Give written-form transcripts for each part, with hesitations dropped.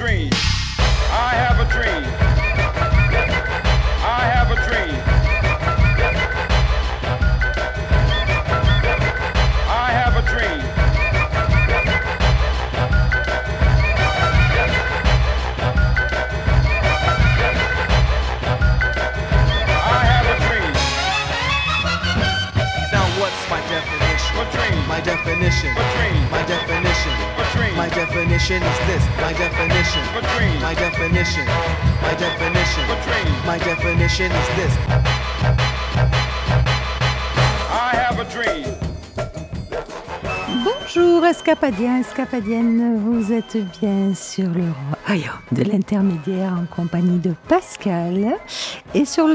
dream. I have a dream. I have a dream. I have a dream. I have a dream. Now what's my definition? What dream? My definition. What dream? My definition. What dream? My definition is this. My definition. What dream? My definition. My definition. What dream? My definition is this. I have a dream. Bonjour Escapadiens, Escapadiennes, vous êtes bien sur le royaume de l'intermédiaire en compagnie de Pascal et sur le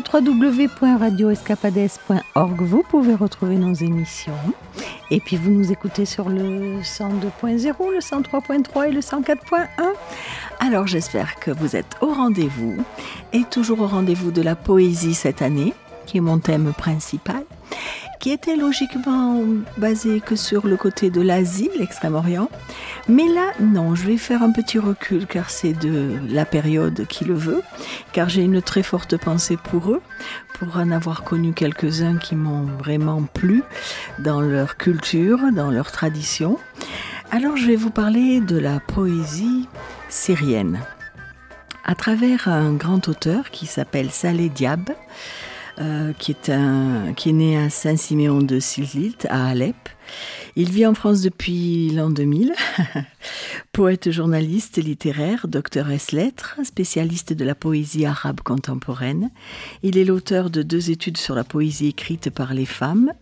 www.radioescapades.org vous pouvez retrouver nos émissions et puis vous nous écoutez sur le 102.0, le 103.3 et le 104.1. Alors j'espère que vous êtes au rendez-vous et toujours au rendez-vous de la poésie cette année qui est mon thème principal, qui était logiquement basé que sur le côté de l'Asie, l'Extrême-Orient. Mais là, non, je vais faire un petit recul car c'est de la période qui le veut, car j'ai une très forte pensée pour eux, pour en avoir connu quelques-uns qui m'ont vraiment plu dans leur culture, dans leur tradition. Alors je vais vous parler de la poésie syrienne, à travers un grand auteur qui s'appelle Saleh Diab, qui est né à Saint-Siméon de Silite, à Alep. Il vit en France depuis l'an 2000, poète, journaliste, littéraire, docteur ès-lettres, spécialiste de la poésie arabe contemporaine. Il est l'auteur de 2 études sur la poésie écrite par les femmes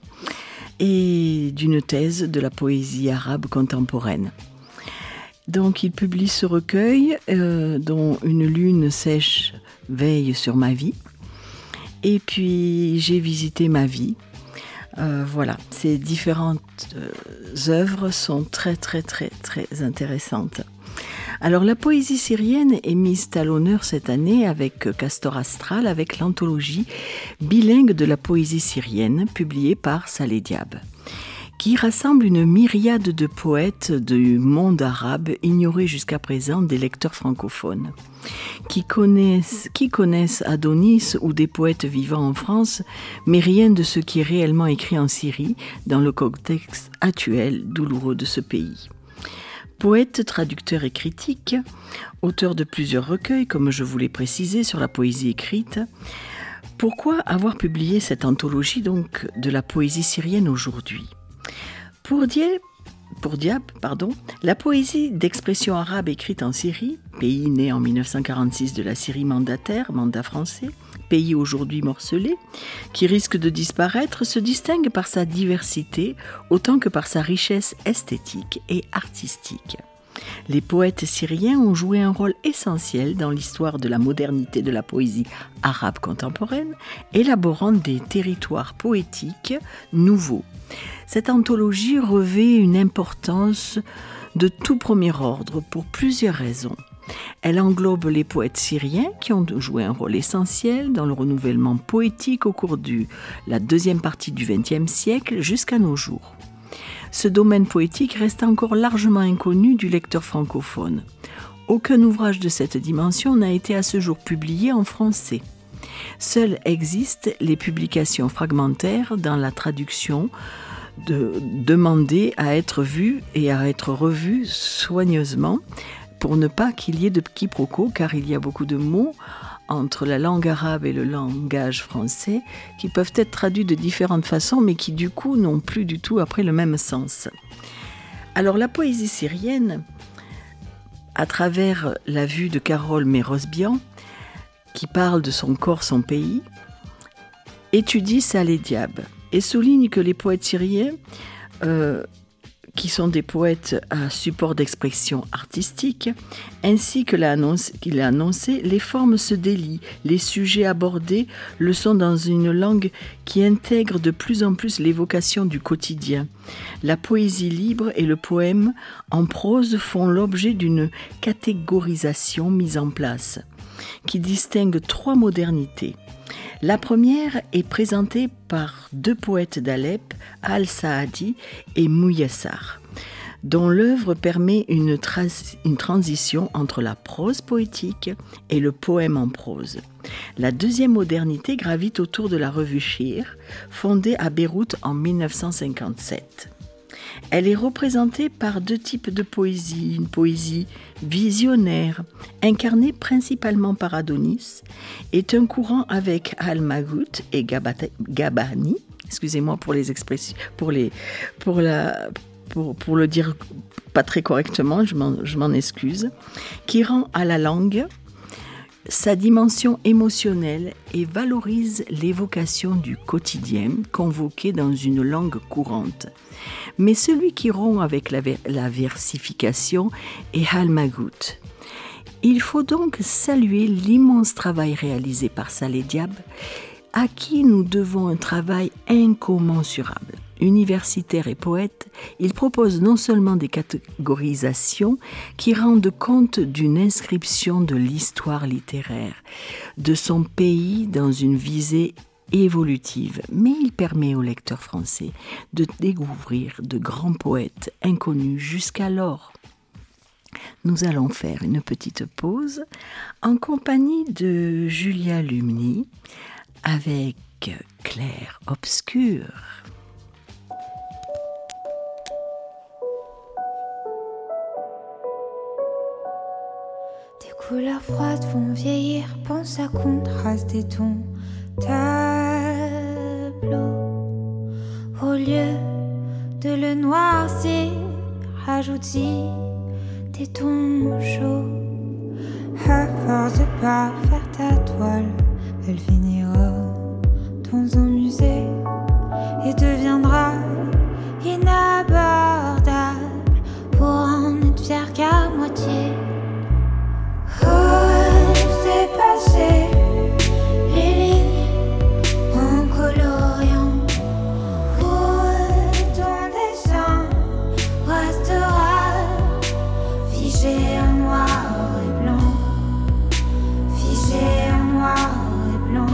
et d'une thèse de la poésie arabe contemporaine. Donc il publie ce recueil dont Une lune sèche veille sur ma vie. Et puis j'ai visité ma vie. Voilà, ces différentes œuvres sont très très très très intéressantes. Alors la poésie syrienne est mise à l'honneur cette année avec Castor Astral, avec l'anthologie bilingue de la poésie syrienne publiée par Saleh Diab, qui rassemble une myriade de poètes du monde arabe ignorés jusqu'à présent des lecteurs francophones, qui connaissent Adonis ou des poètes vivant en France, mais rien de ce qui est réellement écrit en Syrie dans le contexte actuel douloureux de ce pays. Poète, traducteur et critique, auteur de plusieurs recueils, comme je vous l'ai précisé, sur la poésie écrite, pourquoi avoir publié cette anthologie donc de la poésie syrienne aujourd'hui ? Pour Diab, la poésie d'expression arabe écrite en Syrie, pays né en 1946 de la Syrie mandataire, mandat français, pays aujourd'hui morcelé, qui risque de disparaître, se distingue par sa diversité autant que par sa richesse esthétique et artistique. Les poètes syriens ont joué un rôle essentiel dans l'histoire de la modernité de la poésie arabe contemporaine, élaborant des territoires poétiques nouveaux. Cette anthologie revêt une importance de tout premier ordre pour plusieurs raisons. Elle englobe les poètes syriens qui ont joué un rôle essentiel dans le renouvellement poétique au cours de la deuxième partie du XXe siècle jusqu'à nos jours. Ce domaine poétique reste encore largement inconnu du lecteur francophone. Aucun ouvrage de cette dimension n'a été à ce jour publié en français. Seules existent les publications fragmentaires dans la traduction demandées à être vues et à être revues soigneusement pour ne pas qu'il y ait de quiproquos, car il y a beaucoup de mots entre la langue arabe et le langage français qui peuvent être traduits de différentes façons mais qui du coup n'ont plus du tout après le même sens. Alors la poésie syrienne, à travers la vue de Carole Mérosbian, qui parle de son corps, son pays, étudie Saleh Diab et souligne que les poètes syriens, qui sont des poètes à support d'expression artistique, ainsi que qu'il a annoncé, les formes se délient, les sujets abordés le sont dans une langue qui intègre de plus en plus l'évocation du quotidien. La poésie libre et le poème en prose font l'objet d'une catégorisation mise en place, qui distingue 3 modernités. La première est présentée par 2 poètes d'Alep, Al-Saadi et Mouyassar. dont l'œuvre permet une transition entre la prose poétique et le poème en prose. La deuxième modernité gravite autour de la revue Shir, fondée à Beyrouth en 1957. Elle est représentée par deux types de poésie, une poésie visionnaire, incarnée principalement par Adonis, est un courant avec Al-Maghut et Gabani, excusez-moi pour les expressions, pour le dire pas très correctement, je m'en excuse, qui rend à la langue sa dimension émotionnelle et valorise l'évocation du quotidien convoqué dans une langue courante. Mais celui qui rompt avec la versification est Al-Maghut. Il faut donc saluer l'immense travail réalisé par Saleh Diab, à qui nous devons un travail incommensurable. Universitaire et poète, il propose non seulement des catégorisations qui rendent compte d'une inscription de l'histoire littéraire de son pays dans une visée évolutive, mais il permet aux lecteurs français de découvrir de grands poètes inconnus jusqu'alors. Nous allons faire une petite pause en compagnie de Julia Lumni avec Clair Obscur. Tes couleurs froides vont vieillir, pense à contraster ton tableau. Au lieu de le noircir, rajoute-y des tons chauds. À force de pas faire ta toile, elle finira dans un musée et deviendra inabordable pour en être fier qu'à moitié. C'est passé les lignes en coloriant. Pour ton dessin restera figé en noir et blanc. Figé en noir et blanc.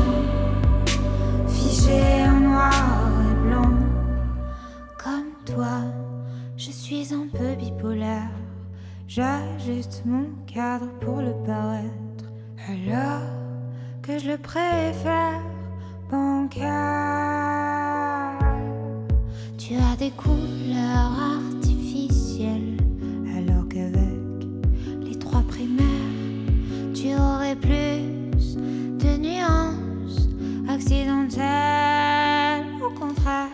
Figé en noir et blanc. Comme toi, je suis un peu bipolaire. J'ajuste mon cadre pour le paraître, alors que je le préfère bancal. Tu as des couleurs artificielles, alors qu'avec les trois primaires, tu aurais plus de nuances accidentelles. Au contraire,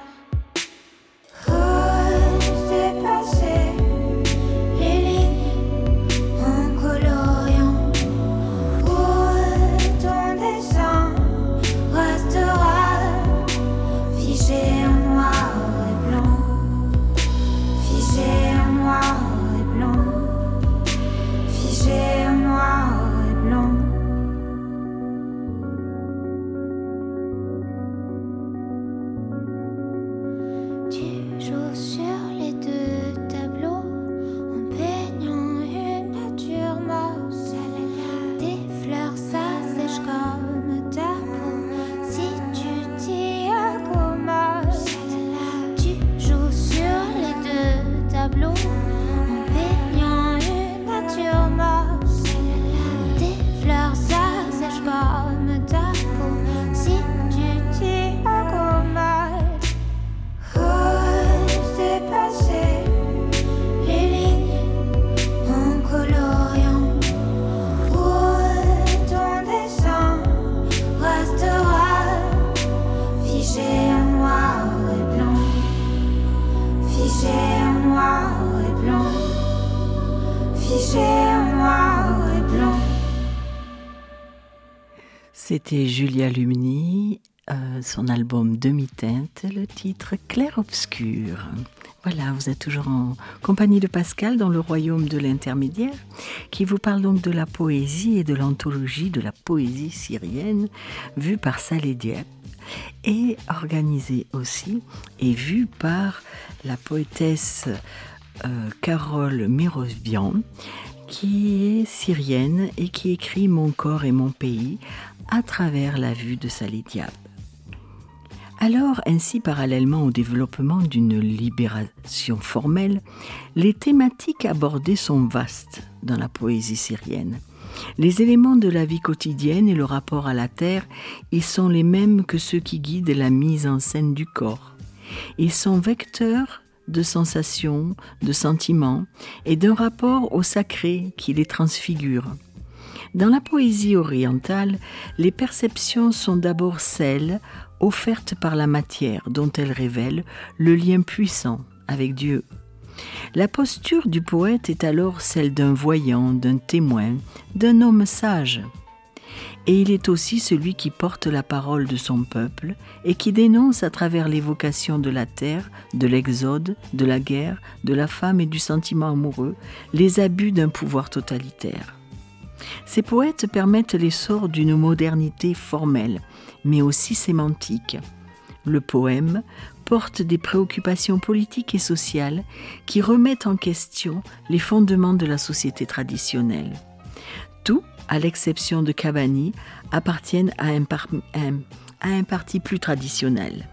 c'est passé. C'était Julia Lumni, son album Demi-teinte, le titre Clair Obscur. Voilà, vous êtes toujours en compagnie de Pascal dans le royaume de l'intermédiaire, qui vous parle donc de la poésie et de l'anthologie de la poésie syrienne, vue par Saleh Diab, et organisée aussi et vue par la poétesse Carole Mérovian, qui est syrienne et qui écrit Mon corps et mon pays à travers la vue de Saleh Diab. Alors, ainsi parallèlement au développement d'une libération formelle, les thématiques abordées sont vastes dans la poésie syrienne. Les éléments de la vie quotidienne et le rapport à la terre, ils sont les mêmes que ceux qui guident la mise en scène du corps. Ils sont vecteurs de sensations, de sentiments et d'un rapport au sacré qui les transfigure. Dans la poésie orientale, les perceptions sont d'abord celles offertes par la matière dont elles révèlent le lien puissant avec Dieu. La posture du poète est alors celle d'un voyant, d'un témoin, d'un homme sage. Et il est aussi celui qui porte la parole de son peuple et qui dénonce à travers l'évocation de la terre, de l'exode, de la guerre, de la femme et du sentiment amoureux, les abus d'un pouvoir totalitaire. Ces poètes permettent l'essor d'une modernité formelle, mais aussi sémantique. Le poème porte des préoccupations politiques et sociales qui remettent en question les fondements de la société traditionnelle. Tout, à l'exception de Cavani, appartiennent à un parti plus traditionnel.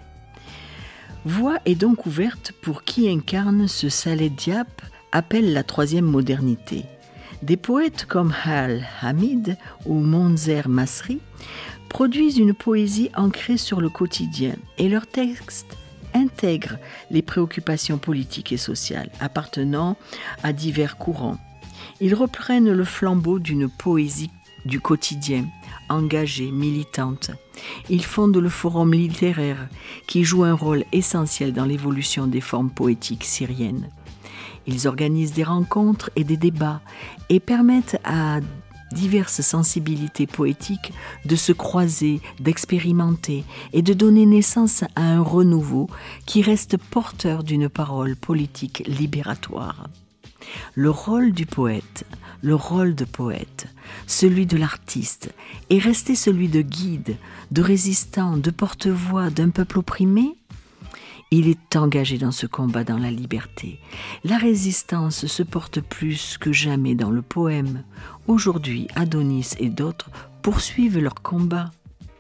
Voie est donc ouverte pour qui incarne ce Saleh Diap appelle la troisième modernité. Des poètes comme Al-Hamid ou Monzer Masri produisent une poésie ancrée sur le quotidien et leurs textes intègrent les préoccupations politiques et sociales appartenant à divers courants. Ils reprennent le flambeau d'une poésie du quotidien, engagée, militante. Ils fondent le forum littéraire qui joue un rôle essentiel dans l'évolution des formes poétiques syriennes. Ils organisent des rencontres et des débats et permettent à diverses sensibilités poétiques de se croiser, d'expérimenter et de donner naissance à un renouveau qui reste porteur d'une parole politique libératoire. Le rôle du poète, le rôle de poète, celui de l'artiste, est resté celui de guide, de résistant, de porte-voix d'un peuple opprimé. Il est engagé dans ce combat dans la liberté. La résistance se porte plus que jamais dans le poème. Aujourd'hui, Adonis et d'autres poursuivent leur combat.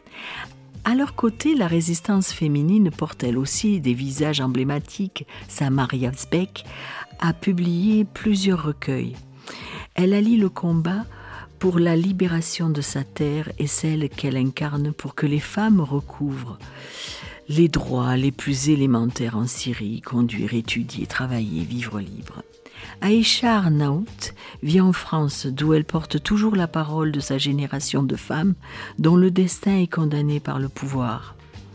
À leur côté, la résistance féminine porte elle aussi des visages emblématiques. Samar Yazbek a publié plusieurs recueils. Elle allie le combat pour la libération de sa terre et celle qu'elle incarne pour que les femmes recouvrent les droits les plus élémentaires en Syrie, conduire, étudier, travailler, vivre libre. Aïcha Arnaout vit en France, d'où elle porte toujours la parole de sa génération de femmes dont le destin est condamné par le pouvoir.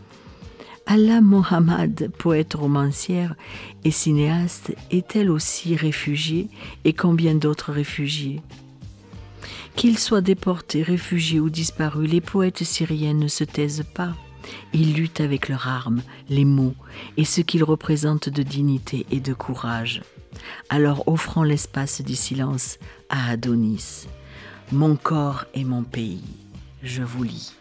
Alla Mohammad, poète romancière et cinéaste, est elle aussi réfugiée et combien d'autres réfugiés. Qu'ils soient déportés, réfugiés ou disparus, les poètes syriens ne se taisent pas. Ils luttent avec leurs armes, les mots et ce qu'ils représentent de dignité et de courage. Alors offrons l'espace du silence à Adonis. Mon corps est mon pays, je vous lis.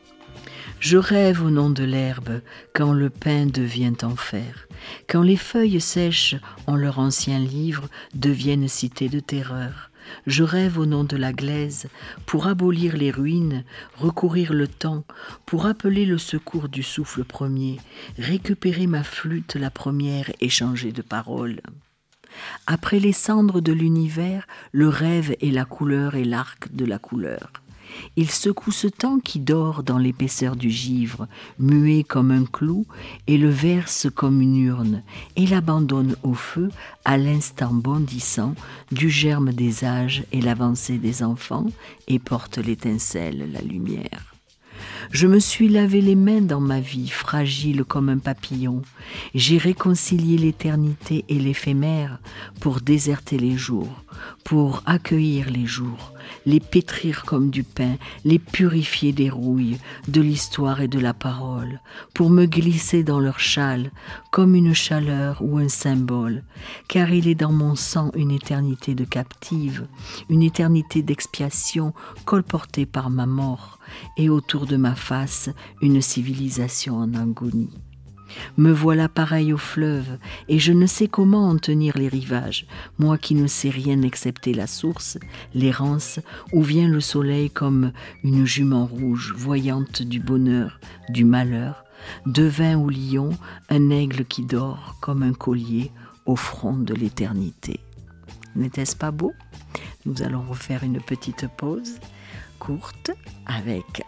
Je rêve au nom de l'herbe quand le pain devient enfer, quand les feuilles sèches en leur ancien livre deviennent cité de terreur. Je rêve au nom de la glaise, pour abolir les ruines, recourir le temps, pour appeler le secours du souffle premier, récupérer ma flûte la première et changer de parole. Après les cendres de l'univers, le rêve est la couleur et l'arc de la couleur. Il secoue ce temps qui dort dans l'épaisseur du givre, muet comme un clou, et le verse comme une urne, et l'abandonne au feu à l'instant bondissant du germe des âges et l'avancée des enfants, et porte l'étincelle, la lumière. Je me suis lavé les mains dans ma vie, fragile comme un papillon. J'ai réconcilié l'éternité et l'éphémère pour déserter les jours, pour accueillir les jours, les pétrir comme du pain, les purifier des rouilles, de l'histoire et de la parole, pour me glisser dans leur châle comme une chaleur ou un symbole, car il est dans mon sang une éternité de captive, une éternité d'expiation colportée par ma mort, et autour de ma face une civilisation en agonie. Me voilà pareil au fleuve, et je ne sais comment en tenir les rivages, moi qui ne sais rien excepté la source, l'errance, où vient le soleil comme une jument rouge, voyante du bonheur, du malheur, devint au lion un aigle qui dort comme un collier au front de l'éternité. N'était-ce pas beau ? Nous allons refaire une petite pause courte avec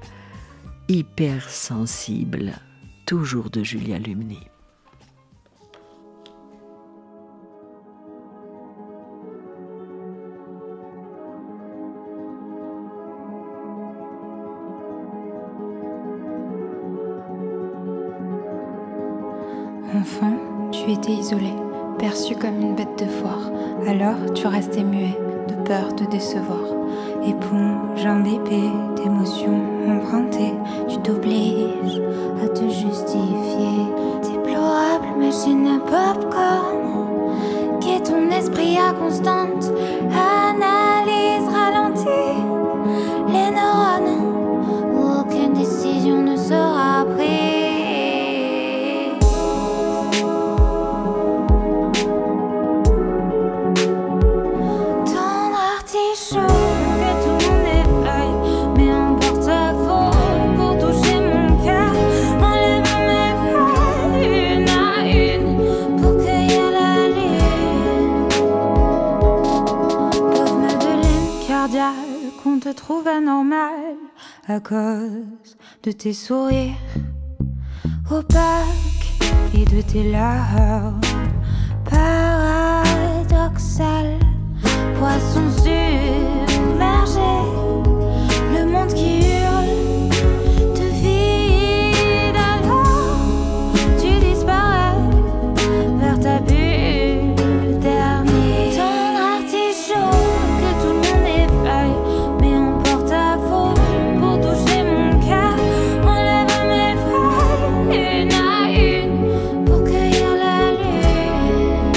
Hypersensible, toujours de Julia Lumni. Enfant, tu étais isolé, perçu comme une bête de foire. Alors tu restais muet, de peur de décevoir. Éponge en dépit d'émotions empruntées, tu t'obliges à te justifier. Déplorable machine à popcorn, qui est ton esprit à constante analyse ralentie. Les neurones, où aucune décision ne sera prise. Qu'on te trouve anormal à cause de tes sourires opaques et de tes larmes paradoxales. Poisson submergé, le monde qui hurle te vide alors tu disparais vers ta bulle dernière. Tendre artichaut que tout le monde effeuille, mais en porte-à-faux pour toucher mon cœur. Enlève mes feuilles une à une pour cueillir la lune.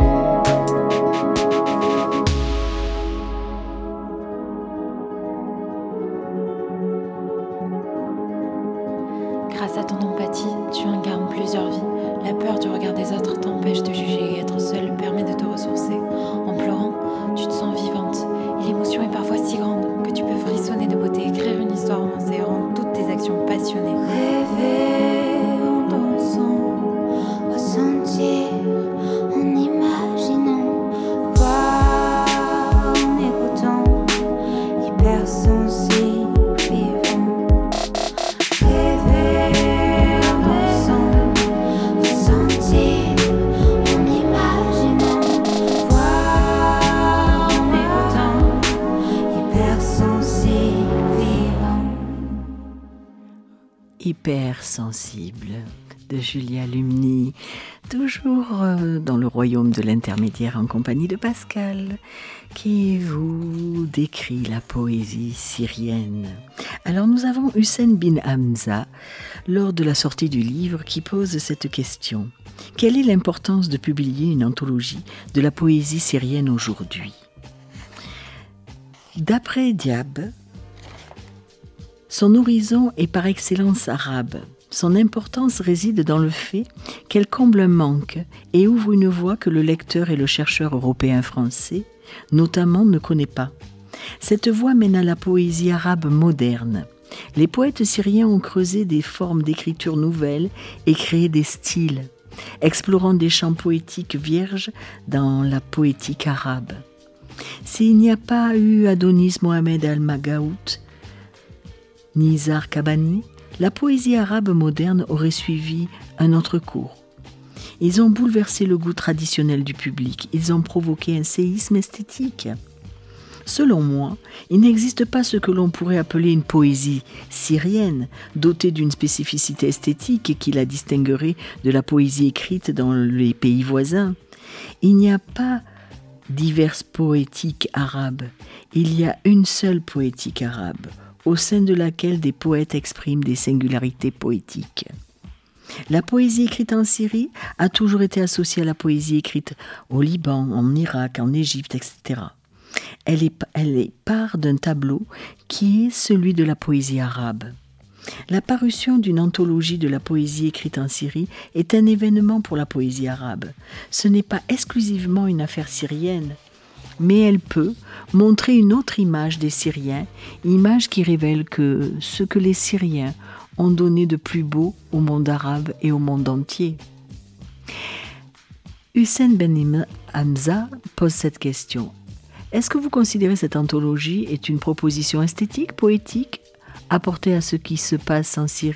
Grâce à ton empathie, tu incarnes plusieurs vies. La peur du regard des autres t'empêche de juger et être seul permet de te ressourcer. En pleurant, tu te sens vivante et l'émotion est parfois si grande que tu peux frissonner de beauté, écrire une histoire romancée et rendre toutes tes actions passionnées. Rêver en dansant, ressentir en imaginant, voir en écoutant, hypersensible vivant. Rêver en dansant, ressentir en imaginant, voir en écoutant, hypersensible vivant. Hypersensible de Julia Lumni, toujours dans le royaume de l'intermédiaire en compagnie de Pascal, qui vous décrit la poésie syrienne. Alors nous avons Hussein bin Hamza, lors de la sortie du livre, qui pose cette question. Quelle est l'importance de publier une anthologie de la poésie syrienne aujourd'hui ? D'après Diab, son horizon est par excellence arabe. Son importance réside dans le fait qu'elle comble un manque et ouvre une voie que le lecteur et le chercheur européen français, notamment, ne connaît pas. Cette voie mène à la poésie arabe moderne. Les poètes syriens ont creusé des formes d'écriture nouvelles et créé des styles, explorant des champs poétiques vierges dans la poétique arabe. S'il n'y a pas eu Adonis Mohamed al-Magaout, ni Nizar Kabani, la poésie arabe moderne aurait suivi un autre cours. Ils ont bouleversé le goût traditionnel du public, ils ont provoqué un séisme esthétique. Selon moi, il n'existe pas ce que l'on pourrait appeler une poésie syrienne, dotée d'une spécificité esthétique qui la distinguerait de la poésie écrite dans les pays voisins. Il n'y a pas diverses poétiques arabes, il y a une seule poétique arabe, au sein de laquelle des poètes expriment des singularités poétiques. La poésie écrite en Syrie a toujours été associée à la poésie écrite au Liban, en Irak, en Égypte, etc. Elle est part d'un tableau qui est celui de la poésie arabe. La parution d'une anthologie de la poésie écrite en Syrie est un événement pour la poésie arabe. Ce n'est pas exclusivement une affaire syrienne, mais elle peut montrer une autre image des Syriens, image qui révèle que ce que les Syriens ont donné de plus beau au monde arabe et au monde entier. Hussein Ben Hamza pose cette question. Est-ce que vous considérez cette anthologie est une proposition esthétique, poétique, apportée à ce qui se passe en Syrie ?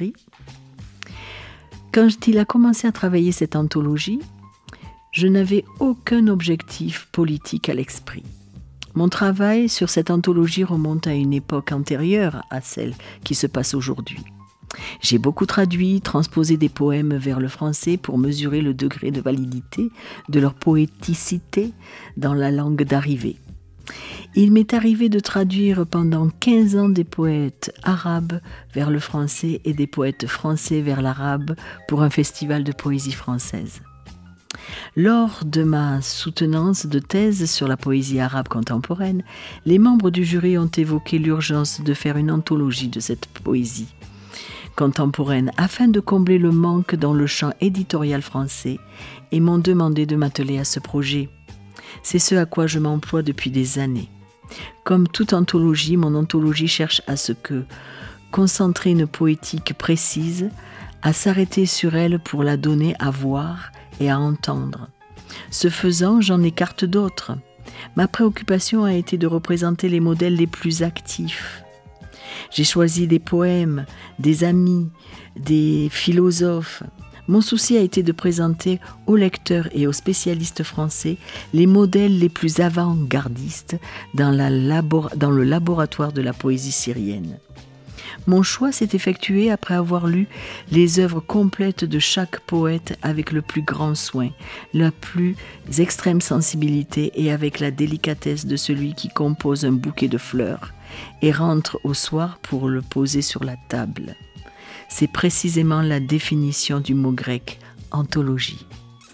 Quand il a commencé à travailler cette anthologie, je n'avais aucun objectif politique à l'esprit. Mon travail sur cette anthologie remonte à une époque antérieure à celle qui se passe aujourd'hui. J'ai beaucoup traduit, transposé des poèmes vers le français pour mesurer le degré de validité de leur poéticité dans la langue d'arrivée. Il m'est arrivé de traduire pendant 15 ans des poètes arabes vers le français et des poètes français vers l'arabe pour un festival de poésie française. Lors de ma soutenance de thèse sur la poésie arabe contemporaine, les membres du jury ont évoqué l'urgence de faire une anthologie de cette poésie contemporaine afin de combler le manque dans le champ éditorial français et m'ont demandé de m'atteler à ce projet. C'est ce à quoi je m'emploie depuis des années. Comme toute anthologie, mon anthologie cherche à ce que concentrer une poétique précise, à s'arrêter sur elle pour la donner à voir et à entendre. Ce faisant, j'en écarte d'autres. Ma préoccupation a été de représenter les modèles les plus actifs. J'ai choisi des poèmes, des amis, des philosophes. Mon souci a été de présenter aux lecteurs et aux spécialistes français les modèles les plus avant-gardistes dans le laboratoire de la poésie syrienne. Mon choix s'est effectué après avoir lu les œuvres complètes de chaque poète avec le plus grand soin, la plus extrême sensibilité et avec la délicatesse de celui qui compose un bouquet de fleurs et rentre au soir pour le poser sur la table. C'est précisément la définition du mot grec « anthologie ».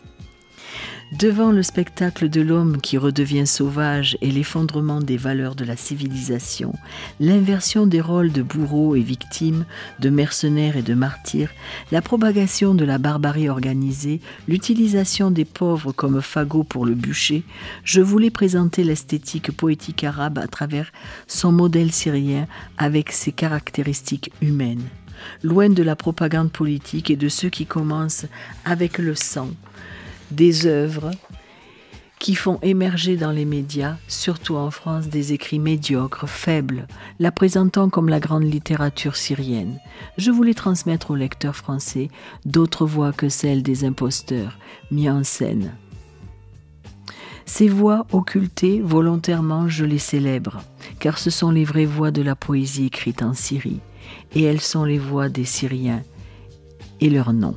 Devant le spectacle de l'homme qui redevient sauvage et l'effondrement des valeurs de la civilisation, l'inversion des rôles de bourreaux et victimes, de mercenaires et de martyrs, la propagation de la barbarie organisée, l'utilisation des pauvres comme fagots pour le bûcher, je voulais présenter l'esthétique poétique arabe à travers son modèle syrien avec ses caractéristiques humaines. Loin de la propagande politique et de ceux qui commencent avec le sang, des œuvres qui font émerger dans les médias, surtout en France, des écrits médiocres, faibles, la présentant comme la grande littérature syrienne. Je voulais transmettre aux lecteurs français d'autres voix que celles des imposteurs mis en scène. Ces voix occultées, volontairement, je les célèbre, car ce sont les vraies voix de la poésie écrite en Syrie, et elles sont les voix des Syriens et leurs noms.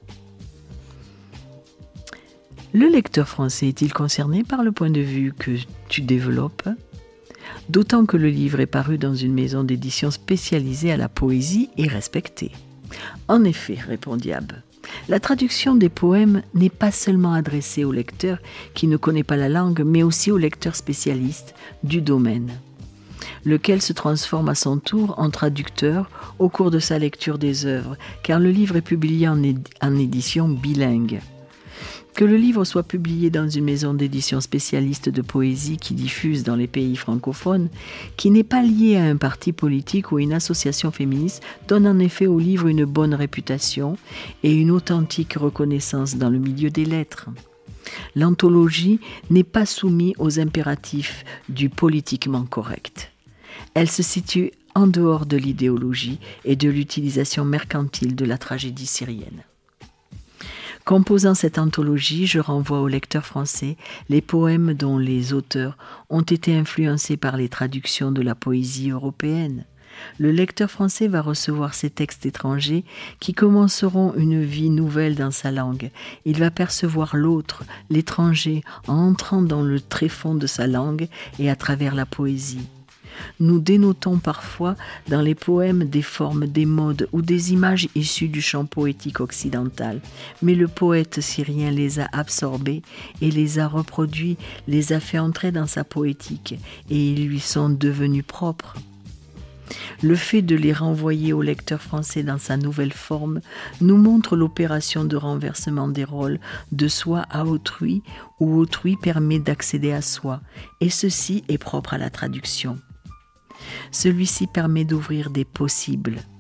Le lecteur français est-il concerné par le point de vue que tu développes ? D'autant que le livre est paru dans une maison d'édition spécialisée à la poésie et respectée. En effet, répondit Ab, la traduction des poèmes n'est pas seulement adressée au lecteur qui ne connaît pas la langue, mais aussi au lecteur spécialiste du domaine, lequel se transforme à son tour en traducteur au cours de sa lecture des œuvres, car le livre est publié en édition bilingue. Que le livre soit publié dans une maison d'édition spécialiste de poésie qui diffuse dans les pays francophones, qui n'est pas lié à un parti politique ou une association féministe, donne en effet au livre une bonne réputation et une authentique reconnaissance dans le milieu des lettres. L'anthologie n'est pas soumise aux impératifs du politiquement correct. Elle se situe en dehors de l'idéologie et de l'utilisation mercantile de la tragédie syrienne. Composant cette anthologie, je renvoie aux lecteurs français les poèmes dont les auteurs ont été influencés par les traductions de la poésie européenne. Le lecteur français va recevoir ces textes étrangers qui commenceront une vie nouvelle dans sa langue. Il va percevoir l'autre, l'étranger, en entrant dans le tréfonds de sa langue et à travers la poésie. Nous dénotons parfois dans les poèmes des formes, des modes ou des images issues du champ poétique occidental, mais le poète syrien les a absorbés et les a reproduits, les a fait entrer dans sa poétique et ils lui sont devenus propres. Le fait de les renvoyer au lecteur français dans sa nouvelle forme nous montre l'opération de renversement des rôles de soi à autrui, où autrui permet d'accéder à soi, et ceci est propre à la traduction. Celui-ci permet d'ouvrir des possibles,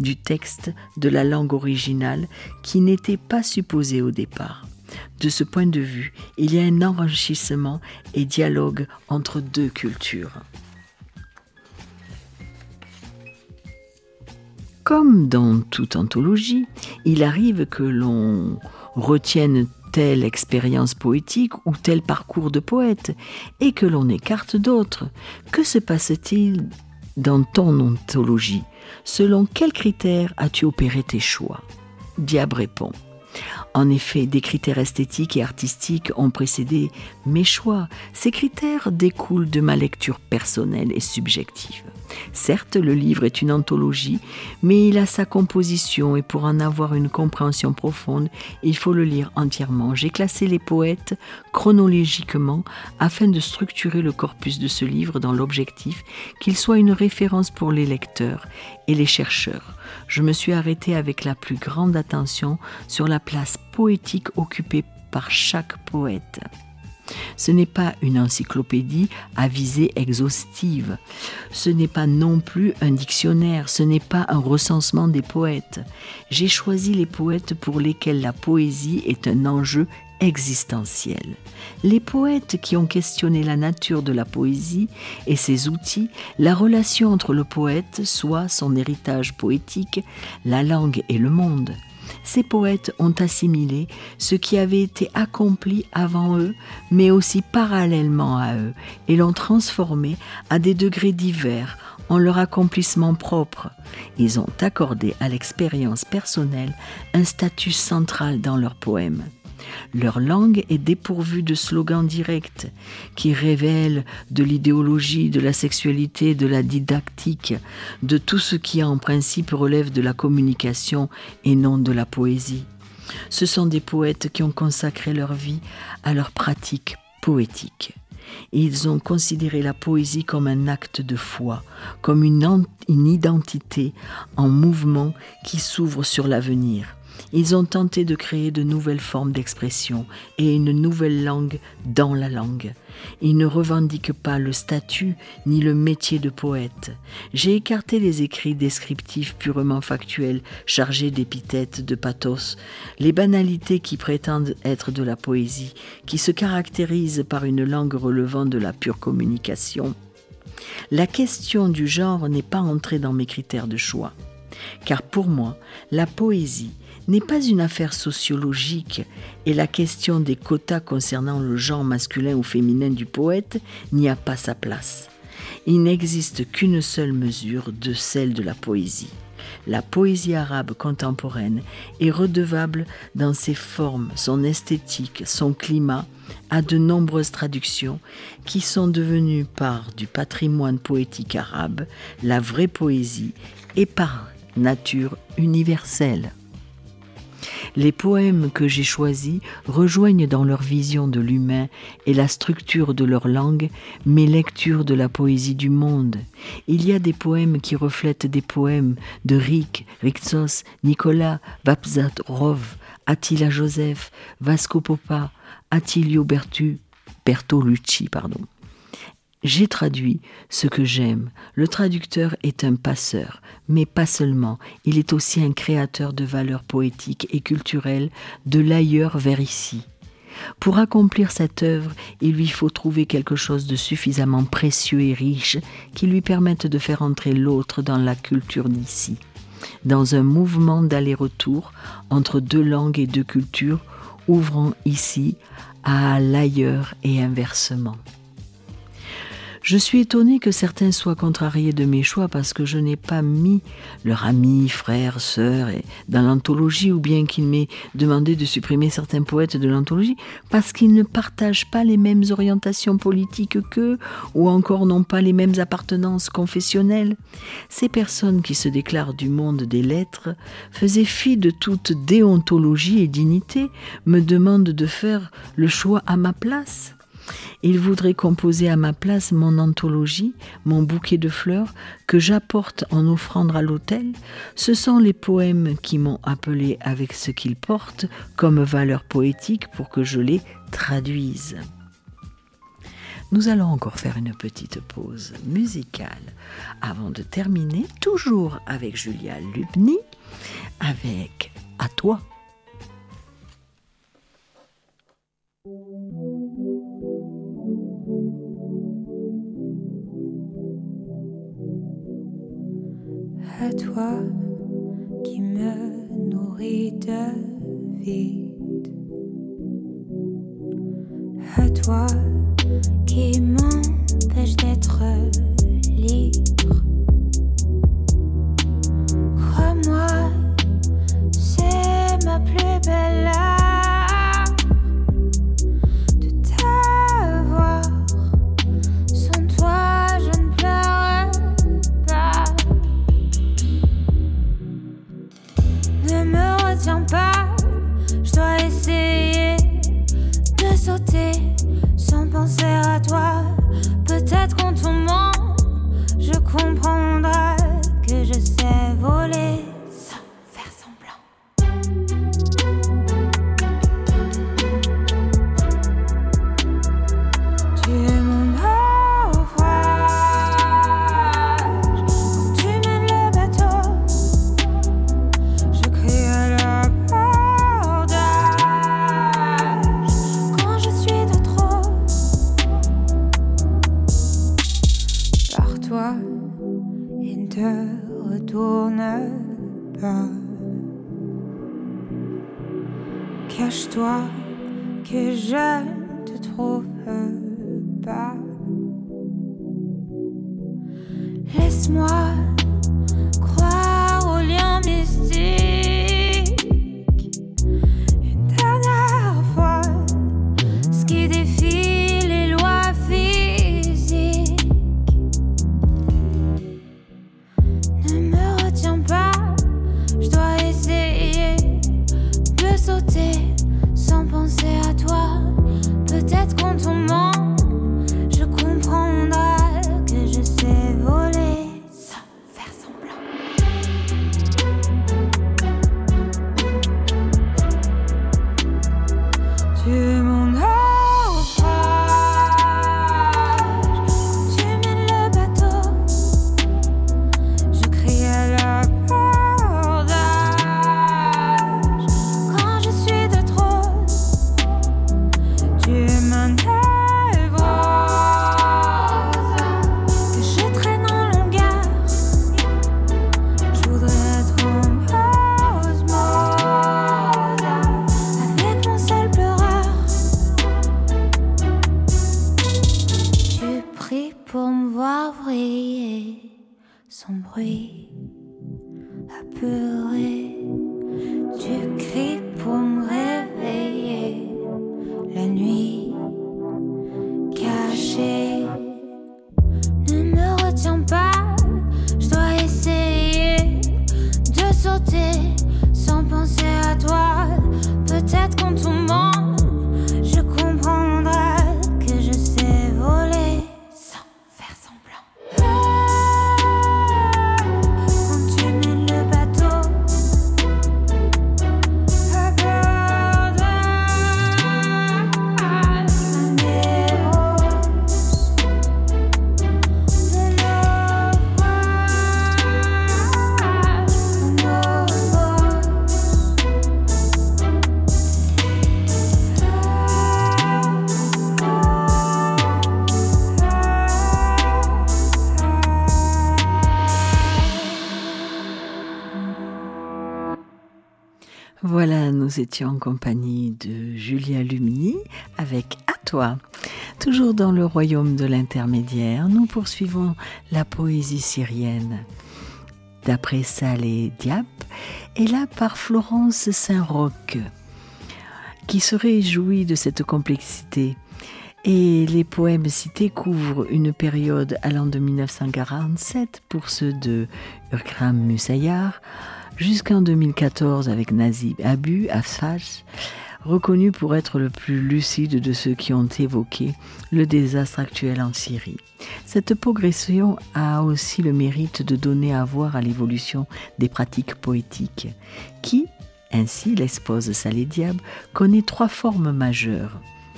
du texte de la langue originale qui n'était pas supposée au départ. De ce point de vue, il y a un enrichissement et dialogue entre deux cultures. Comme dans toute anthologie, il arrive que l'on retienne telle expérience poétique ou tel parcours de poète et que l'on écarte d'autres. Que se passe-t-il dans ton anthologie? Selon quels critères as-tu opéré tes choix? Diab répond. En effet, des critères esthétiques et artistiques ont précédé mes choix. Ces critères découlent de ma lecture personnelle et subjective. Certes, le livre est une anthologie, mais il a sa composition et pour en avoir une compréhension profonde, il faut le lire entièrement. J'ai classé les poètes chronologiquement afin de structurer le corpus de ce livre dans l'objectif qu'il soit une référence pour les lecteurs et les chercheurs. Je me suis arrêtée avec la plus grande attention sur la place poétique occupée par chaque poète. Ce n'est pas une encyclopédie à visée exhaustive, ce n'est pas non plus un dictionnaire, ce n'est pas un recensement des poètes. J'ai choisi les poètes pour lesquels la poésie est un enjeu existentiel. Les poètes qui ont questionné la nature de la poésie et ses outils, la relation entre le poète, soit son héritage poétique, la langue et le monde. Ces poètes ont assimilé ce qui avait été accompli avant eux, mais aussi parallèlement à eux, et l'ont transformé à des degrés divers en leur accomplissement propre. Ils ont accordé à l'expérience personnelle un statut central dans leurs poèmes. Leur langue est dépourvue de slogans directs qui révèlent de l'idéologie, de la sexualité, de la didactique, de tout ce qui en principe relève de la communication et non de la poésie. Ce sont des poètes qui ont consacré leur vie à leur pratique poétique. Ils ont considéré la poésie comme un acte de foi, comme une identité en mouvement qui s'ouvre sur l'avenir. Ils ont tenté de créer de nouvelles formes d'expression et une nouvelle langue dans la langue. Ils ne revendiquent pas le statut ni le métier de poète. J'ai écarté les écrits descriptifs purement factuels, chargés d'épithètes, de pathos, les banalités qui prétendent être de la poésie, qui se caractérisent par une langue relevant de la pure communication. La question du genre n'est pas entrée dans mes critères de choix, car pour moi, la poésie n'est pas une affaire sociologique et la question des quotas concernant le genre masculin ou féminin du poète n'y a pas sa place. Il n'existe qu'une seule mesure de celle de la poésie. La poésie arabe contemporaine est redevable dans ses formes, son esthétique, son climat, à de nombreuses traductions qui sont devenues par du patrimoine poétique arabe, la vraie poésie et par nature universelle. Les poèmes que j'ai choisis rejoignent dans leur vision de l'humain et la structure de leur langue mes lectures de la poésie du monde. Il y a des poèmes qui reflètent des poèmes de Rixos, Nicolas, Vapzarov, Attila Joseph, Vasco Popa, Attilio Bertolucci. J'ai traduit ce que j'aime. Le traducteur est un passeur, mais pas seulement. Il est aussi un créateur de valeurs poétiques et culturelles de l'ailleurs vers ici. Pour accomplir cette œuvre, il lui faut trouver quelque chose de suffisamment précieux et riche qui lui permette de faire entrer l'autre dans la culture d'ici, dans un mouvement d'aller-retour entre deux langues et deux cultures, ouvrant ici à l'ailleurs et inversement. Je suis étonnée que certains soient contrariés de mes choix parce que je n'ai pas mis leur ami, frère, sœur dans l'anthologie ou bien qu'il m'ait demandé de supprimer certains poètes de l'anthologie parce qu'ils ne partagent pas les mêmes orientations politiques qu'eux ou encore n'ont pas les mêmes appartenances confessionnelles. Ces personnes qui se déclarent du monde des lettres faisaient fi de toute déontologie et dignité, me demandent de faire le choix à ma place. Il voudrait composer à ma place mon anthologie, mon bouquet de fleurs que j'apporte en offrande à l'autel. Ce sont les poèmes qui m'ont appelé avec ce qu'ils portent comme valeur poétique pour que je les traduise. Nous allons encore faire une petite pause musicale avant de terminer, toujours avec Julia Lubny, avec À toi. À toi qui me nourris de vide, à toi qui m'empêche d'être libre. Crois-moi, c'est ma plus belle art de t'avoir. Sans toi, je ne pleure pas. Ne me retiens pas, je dois essayer de sauter sans penser à toi. Peut-être qu'en tombant, je comprendrai que je sais voler sans faire semblant. Tu es mon naufrage quand tu mènes le bateau. Je crie à l'abordage quand je suis de trop. Pars-toi et ne te retourne pas. Cache-toi que je ne te trouve pas. Laisse-moi croire aux liens mystiques. Une dernière fois, ce qui défie les lois physiques. Ne me retiens pas, je dois essayer de sauter sans penser à toi. Peut-être qu'en tombant, je comprendrai que je sais voler sans faire semblant. Tu es mon naufrage quand tu mènes le bateau. Je crie à l'abordage quand je suis de trop. Tu es ma névrose que je traîne en longueur. Je voudrais être en osmose avec mon seul pleureur. Tu pries pour me voir vriller sans bruit, apeuré. Tu cries pour me réveiller la nuit cachée. Ne me retiens pas, je dois essayer de sauter sans penser à toi. Peut-être qu'en tombant, je comprendrai que je sais voler sans faire semblant. Quand tu mènes le bateau, abordage, ma névrose, mon naufrage, Voilà, nous étions en compagnie de Julia Lubny avec À toi. Toujours dans le royaume de l'intermédiaire, nous poursuivons la poésie syrienne. D'après Saleh Diab, et là par Florence Saint-Roch, qui se réjouit de cette complexité. Et les poèmes cités couvrent une période allant de 1947 pour ceux de Ikram Musayyar jusqu'en 2014 avec Nazib Abu Afsaj, reconnu pour être le plus lucide de ceux qui ont évoqué le désastre actuel en Syrie. Cette progression a aussi le mérite de donner à voir à l'évolution des pratiques poétiques, qui, ainsi l'expose Saleh Diab, connaît 3 formes majeures.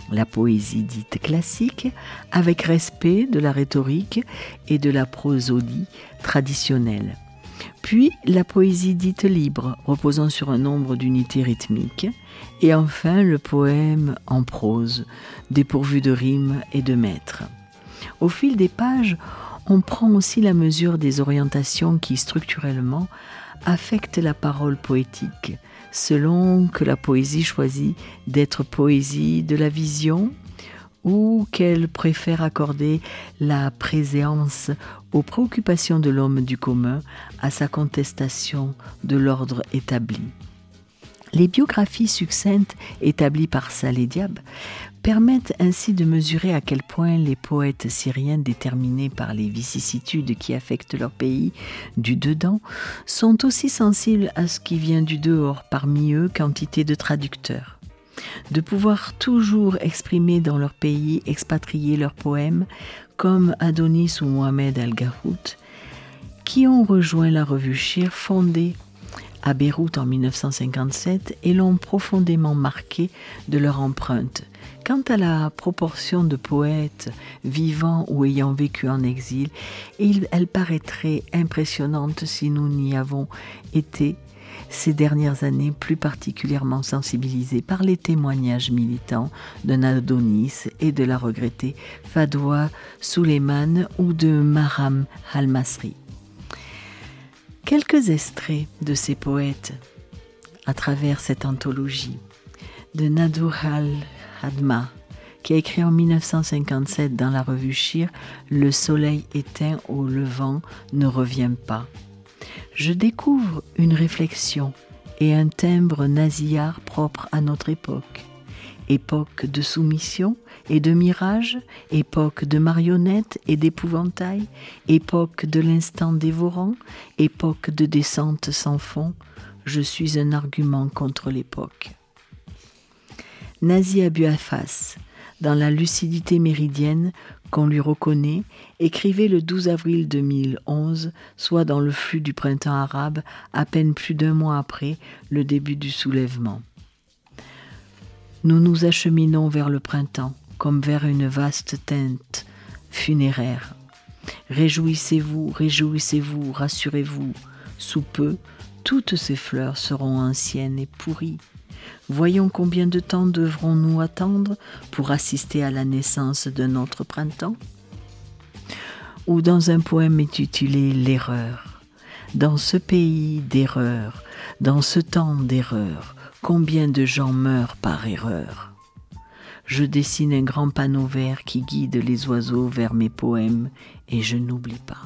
la poésie dite classique, avec respect de la rhétorique et de la prosodie traditionnelle. Puis la poésie dite libre, reposant sur un nombre d'unités rythmiques. Et enfin le poème en prose, dépourvu de rimes et de mètres. Au fil des pages, on prend aussi la mesure des orientations qui, structurellement, affectent la parole poétique, selon que la poésie choisit d'être poésie de la vision ou qu'elle préfère accorder la préséance aux préoccupations de l'homme du commun, à sa contestation de l'ordre établi. Les biographies succinctes établies par Saleh Diab permettent ainsi de mesurer à quel point les poètes syriens, déterminés par les vicissitudes qui affectent leur pays du dedans, sont aussi sensibles à ce qui vient du dehors, parmi eux quantité de traducteurs. De pouvoir toujours exprimer dans leur pays, expatrier leurs poèmes, comme Adonis ou Mohamed Al-Gahout, qui ont rejoint la revue Shir, fondée à Beyrouth en 1957, et l'ont profondément marqué de leur empreinte. Quant à la proportion de poètes vivants ou ayant vécu en exil, elle paraîtrait impressionnante si nous n'y avons été ces dernières années plus particulièrement sensibilisés par les témoignages militants d'un Adonis et de la regrettée Fadwa Suleiman ou de Maram Al-Masri. Quelques extraits de ces poètes à travers cette anthologie de Nadur al-Hadma, qui a écrit en 1957 dans la revue Shir « Le soleil éteint au levant ne revient pas ». Je découvre une réflexion et un timbre nasillard propre à notre époque. Époque de soumission et de mirage, époque de marionnettes et d'épouvantail, époque de l'instant dévorant, époque de descente sans fond. Je suis un argument contre l'époque. Nazi Abu Hafas, dans la lucidité méridienne qu'on lui reconnaît, écrivait le 12 avril 2011, soit dans le flux du printemps arabe, à peine plus d'un mois après le début du soulèvement. Nous nous acheminons vers le printemps, comme vers une vaste tente funéraire. Réjouissez-vous, réjouissez-vous, rassurez-vous. Sous peu, toutes ces fleurs seront anciennes et pourries. Voyons combien de temps devrons-nous attendre pour assister à la naissance de notre printemps. Ou dans un poème intitulé « L'erreur ». Dans ce pays d'erreur, dans ce temps d'erreur, combien de gens meurent par erreur. Je dessine un grand panneau vert qui guide les oiseaux vers mes poèmes et je n'oublie pas.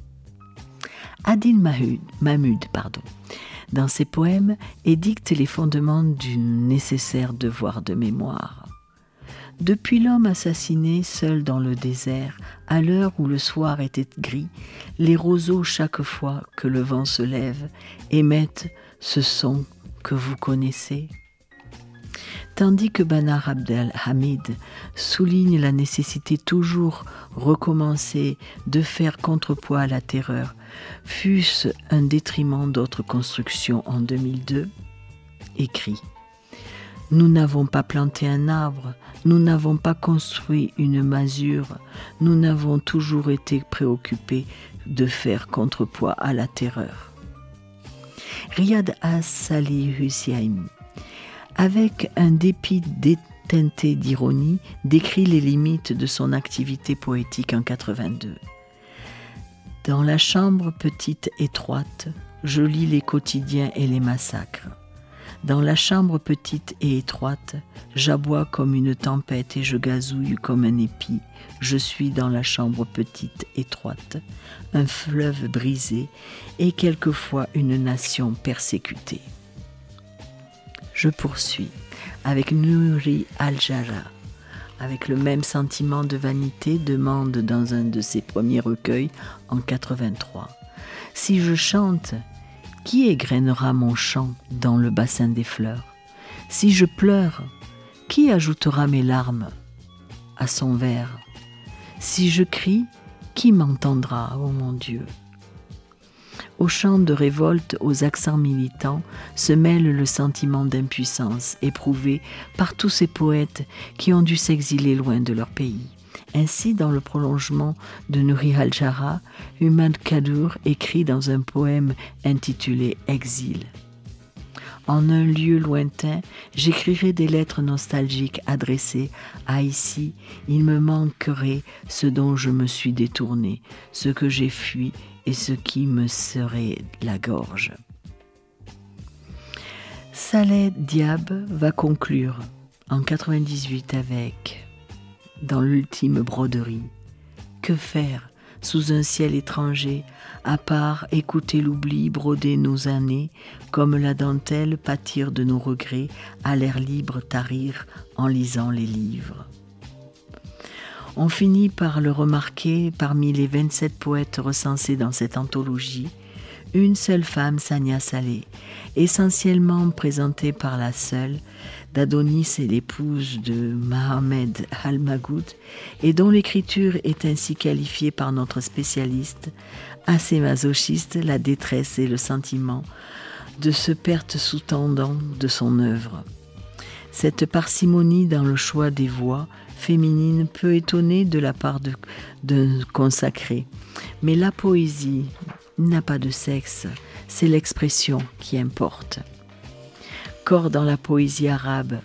Adil Mahmoud, dans ses poèmes, édicte les fondements du nécessaire devoir de mémoire. Depuis l'homme assassiné seul dans le désert, à l'heure où le soir était gris, les roseaux, chaque fois que le vent se lève, émettent ce son que vous connaissez. Tandis que Banar Abdelhamid souligne la nécessité toujours recommencée de faire contrepoids à la terreur, fût-ce un détriment d'autres constructions en 2002, écrit « Nous n'avons pas planté un arbre, nous n'avons pas construit une masure, nous n'avons toujours été préoccupés de faire contrepoids à la terreur. » Riyad As-Salih Hussein, avec un dépit teinté d'ironie, décrit les limites de son activité poétique en 82. Dans la chambre petite étroite, je lis les quotidiens et les massacres. Dans la chambre petite et étroite, j'aboie comme une tempête et je gazouille comme un épi. Je suis dans la chambre petite étroite, un fleuve brisé et quelquefois une nation persécutée. Je poursuis avec Nouri Al-Jara, avec le même sentiment de vanité, demande dans un de ses premiers recueils en 83. Si je chante, qui égrènera mon chant dans le bassin des fleurs? Si je pleure, qui ajoutera mes larmes à son vers? Si je crie, qui m'entendra, ô mon Dieu? Aux chants de révolte, aux accents militants, se mêle le sentiment d'impuissance éprouvé par tous ces poètes qui ont dû s'exiler loin de leur pays. Ainsi, dans le prolongement de Nouri al-Jara, Humad Kadour écrit dans un poème intitulé « Exil ». En un lieu lointain, j'écrirai des lettres nostalgiques adressées à ici. Il me manquerait ce dont je me suis détourné, ce que j'ai fui et ce qui me serait la gorge. Saleh Diab va conclure en 98 avec, dans l'ultime broderie, que faire sous un ciel étranger, à part écouter l'oubli broder nos années, comme la dentelle pâtir de nos regrets, à l'air libre tarir en lisant les livres. On finit par le remarquer parmi les 27 poètes recensés dans cette anthologie, une seule femme, Sania Saleh, essentiellement présentée par la seule d'Adonis et l'épouse de Mohamed Al-Magoud, et dont l'écriture est ainsi qualifiée par notre spécialiste, assez masochiste, la détresse et le sentiment de ce perte sous-tendant de son œuvre. Cette parcimonie dans le choix des voix féminines peut étonner de la part d'un consacré, mais la poésie n'a pas de sexe, c'est l'expression qui importe. Qu'or dans la poésie arabe,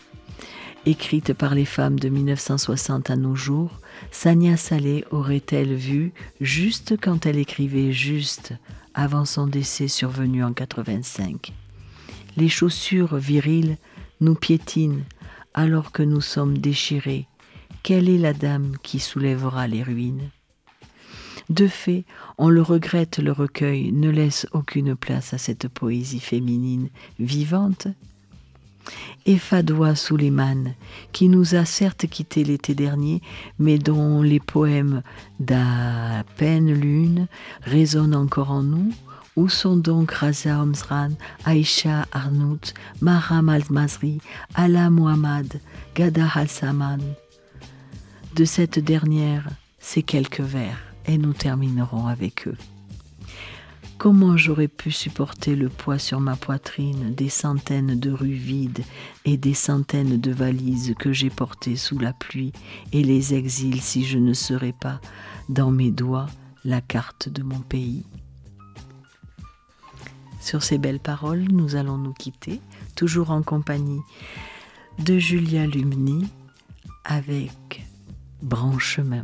écrite par les femmes de 1960 à nos jours, Sania Saleh aurait-elle vu juste quand elle écrivait juste avant son décès survenu en 85. Les chaussures viriles nous piétinent alors que nous sommes déchirés. Quelle est la dame qui soulèvera les ruines ? De fait, on le regrette, le recueil ne laisse aucune place à cette poésie féminine vivante. Et Fadwa Souleymane, qui nous a certes quittés l'été dernier, mais dont les poèmes d'À peine lune résonnent encore en nous. Où sont donc Raza Omzran, Aïcha Arnout, Maram Al-Mazri, Ala Mohammad, Gada Al-Saman ? De cette dernière, ces quelques vers. Et nous terminerons avec eux. Comment j'aurais pu supporter le poids sur ma poitrine des centaines de rues vides et des centaines de valises que j'ai portées sous la pluie et les exils si je ne serais pas dans mes doigts la carte de mon pays. Sur ces belles paroles, nous allons nous quitter, toujours en compagnie de Julia Lumni avec Branchemin.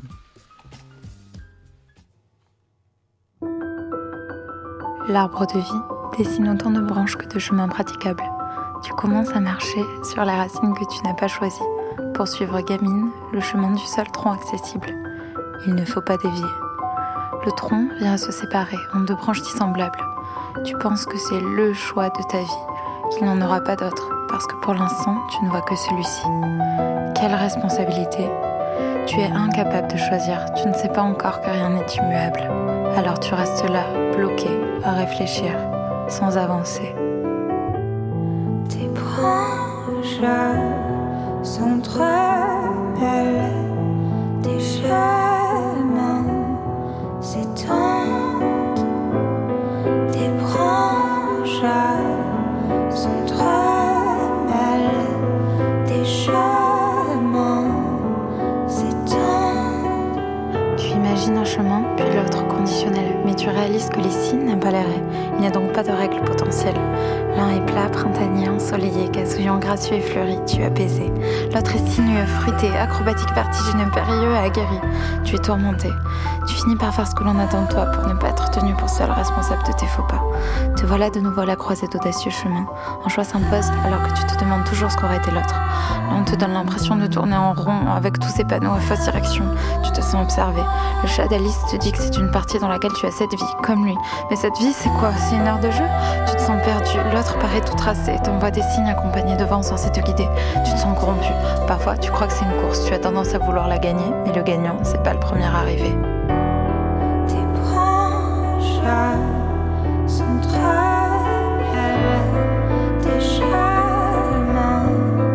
L'arbre de vie dessine autant de branches que de chemins praticables. Tu commences à marcher sur la racine que tu n'as pas choisie, pour suivre gamine le chemin du seul tronc accessible. Il ne faut pas dévier. Le tronc vient se séparer en deux branches dissemblables. Tu penses que c'est le choix de ta vie, qu'il n'en aura pas d'autre, parce que pour l'instant, tu ne vois que celui-ci. Quelle responsabilité ! Tu es incapable de choisir, tu ne sais pas encore que rien n'est immuable. Alors tu restes là, bloqué, à réfléchir, sans avancer. Tes branches s'entremêlent, tes chemins s'étendent. Tes branches s'entremêlent, tes chemins s'étendent. Tu imagines un chemin, puis l'autre conditionnel, mais tu réalises que les signes n'aiment pas les raies. Il n'y a donc pas de règles potentielles. L'un est plat, printanier, ensoleillé, gazouillant, gracieux et fleuri, tu es apaisé. L'autre est sinueux, fruité, acrobatique, vertigineux, périlleux et aguerri. Tu es tourmenté. Tu finis par faire ce que l'on attend de toi pour ne pas être tenu pour seul responsable de tes faux pas. Te voilà de nouveau à la croisée d'audacieux chemins. Un choix s'impose alors que tu te demandes toujours ce qu'aurait été l'autre. Là, on te donne l'impression de tourner en rond avec tous ces panneaux à fausse direction. Tu te sens observé. Le chat d'Alice te dit que c'est une partie dans laquelle tu as cette vie, comme lui. Mais cette vie, c'est quoi ? C'est une heure de jeu ? Tu te sens perdu. L'autre paraît tout tracé. T'envoies des signes accompagnés de vent censés te guider. Tu te sens corrompu. Parfois, tu crois que c'est une course. Tu as tendance à vouloir la gagner, mais le gagnant, c'est pas le premier arrivé. Tes branches s'entremêlent, tes chemins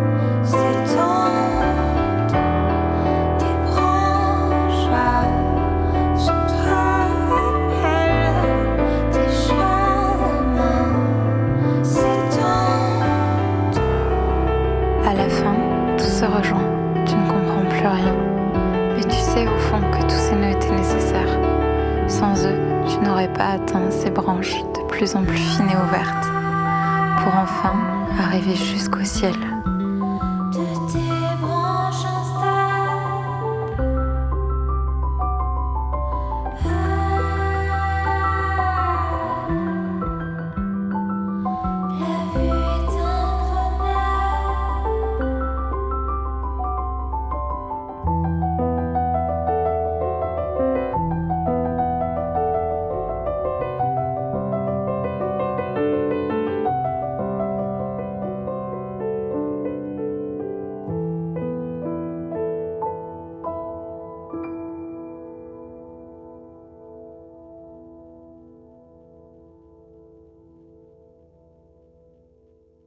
s'étendent. Tes branches s'entremêlent, tes chemins sais au fond que tous ces nœuds étaient nécessaires. Sans eux, tu n'aurais pas atteint ces branches de plus en plus fines et ouvertes, pour enfin arriver jusqu'au ciel.